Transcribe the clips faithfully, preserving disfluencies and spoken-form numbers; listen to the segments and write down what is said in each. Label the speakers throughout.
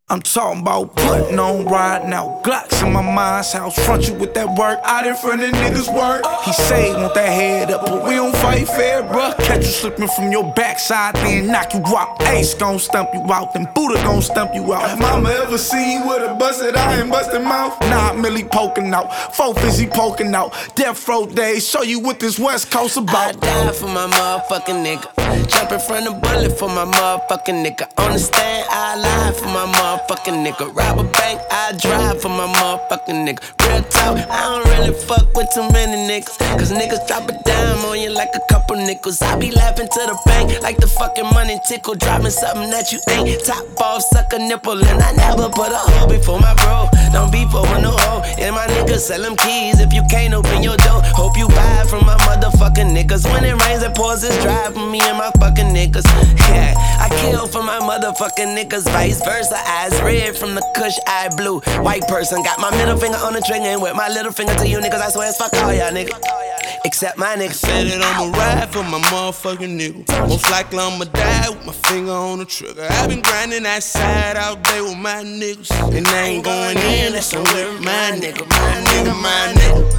Speaker 1: I'm talking about putting on riding out Glocks in my mind's house. Front you with that work out in front of niggas' work. He say he want that head up, but we don't fight fair, bruh. Catch you slipping from your backside, then knock you out. Ace gon' stump you out, then Buddha gon' stump you out. Have mama ever seen you with a busted eye and busted mouth? Nah, Millie poking out, four fizzy poking out. Death row days, show you what this West Coast about.
Speaker 2: I die for my motherfucking nigga. Jump in front of bullet for my motherfucking nigga. On the stand, I lie for my motherfucking nigga. Rob a bank, I drive for my motherfucking nigga. Real talk, I don't really fuck with too many niggas, cause niggas drop a dime on you like a couple nickels. I be laughing to the bank like the fucking money tickle. Dropping something that you ain't. Top off, suck a nipple. And I never put a hoe before my bro. Don't be for no hoe. And my niggas sell them keys if you can't open your door. Hope you buy from my motherfucking niggas. When it rains and pours, it's dry for me and my fucking niggas. Yeah, I kill for my motherfucking niggas. Vice versa, eyes red from the kush, eye blue. White person got my middle finger on the trigger, and with my little finger to you niggas, I swear it's fuck all y'all niggas, except my niggas.
Speaker 3: Said that I'ma ride for my motherfucking nigga. Most likely I'ma die with my finger on the trigger. I been grinding that side all day with my niggas, and I ain't going in, that's on with my nigga. My nigga, my nigga.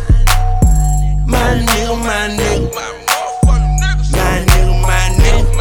Speaker 3: My nigga, my nigga. My nigga, my nigga.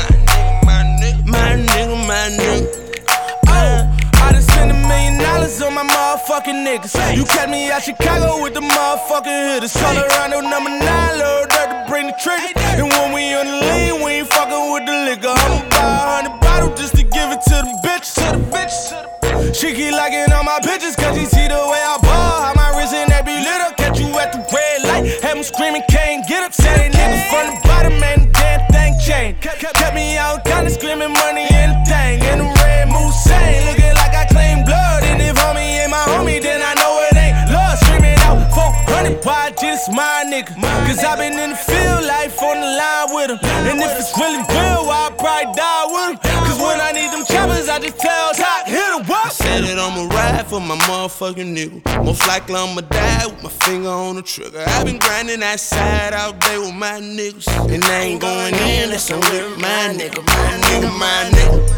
Speaker 3: My nigga, my nigga.
Speaker 1: Oh, I done spent a million dollars on my motherfucking niggas. You catch me out Chicago with the motherfucking hitters. Colorado number nine, Lil Durk to bring the trigger. And when we on the lean, we ain't fucking with the liquor. I'ma buy a hundred bottles just to give it to the bitches. To the bitches. She keep liking all my pictures, cause she see the way I ball. How my wrist and that be lit up. Catch you at the red light, have them screaming, can't get up. Say niggas from the bottom, man, the damn thing changed. Kept me out kinda screaming money and the thing. And the red moose saying, looking like I claim blood. And if homie ain't my homie, then I know it ain't love. Screaming out four hundred, why this my nigga? Cause I been in the field, life on the line with him. And if it's really real, I'll probably die with him. Cause when I need them choppers, I just tell Top, hit a walk.
Speaker 3: Said that I'ma ride for my motherfucking nigga. Most likely I'ma die with my finger on the trigger. I been grinding that side all day with my niggas, and I ain't going in, that's on with my nigga. My nigga, my nigga.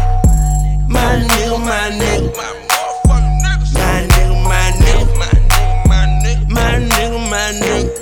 Speaker 3: My nigga, my nigga. My nigga, my nigga. My nigga, my nigga.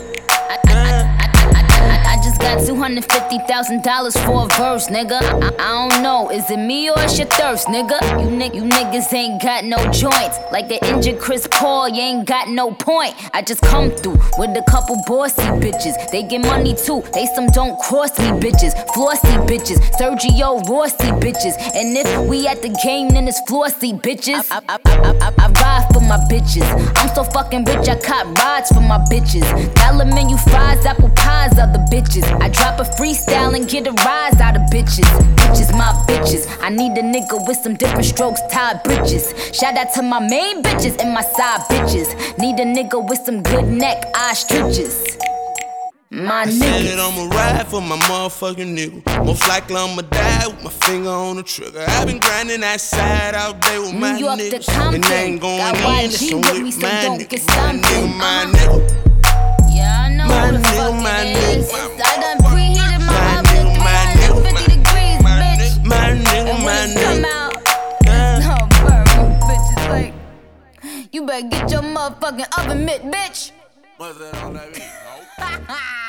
Speaker 4: I just got two hundred fifty thousand dollars for a verse, nigga. I, I, I don't know, is it me or it's your thirst, nigga? You, ni- you niggas ain't got no joints. Like the injured Chris Paul, you ain't got no point. I just come through with a couple bossy bitches. They get money too, they some don't cross me bitches. Flossy bitches, Sergio Rossi bitches. And if we at the game, then it's flossy bitches. I, I, I, I, I, I ride for my bitches. I'm so fucking rich, I cop rides for my bitches. Dollar menu fries, apple pies, other bitches. I drop a freestyle and get a rise out of bitches. Bitches, my bitches. I need a nigga with some different strokes, tied britches. Shout out to my main bitches and my side bitches. Need a nigga with some good neck, eye stretches. My niggas.
Speaker 3: Said that I'ma ride for my motherfucking nigga. Most likely I'ma die with my finger on the trigger. I been grinding that side all day with my
Speaker 4: New York
Speaker 3: niggas,
Speaker 4: to Compton.
Speaker 3: and I ain't going
Speaker 4: Got
Speaker 3: in,
Speaker 4: Y
Speaker 3: that's
Speaker 4: G
Speaker 3: on
Speaker 4: with me,
Speaker 3: with
Speaker 4: so
Speaker 3: my
Speaker 4: don't
Speaker 3: nigga.
Speaker 4: get
Speaker 3: My
Speaker 4: stumped.
Speaker 3: nigga, my
Speaker 4: Uh-huh.
Speaker 3: nigga.
Speaker 4: Yeah, I know
Speaker 3: My
Speaker 4: who the
Speaker 3: nigga,
Speaker 4: fuck
Speaker 3: my
Speaker 4: it
Speaker 3: nigga.
Speaker 4: is. I done preheated my
Speaker 3: My
Speaker 4: oven
Speaker 3: nigga,
Speaker 4: to
Speaker 3: my
Speaker 4: three hundred fifty degrees, bitch.
Speaker 3: My nigga,
Speaker 4: And
Speaker 3: my
Speaker 4: when it come
Speaker 3: nigga.
Speaker 4: out, no burn, bitches like, you better get your motherfucking oven mitt, bitch.
Speaker 3: What's that on that beat?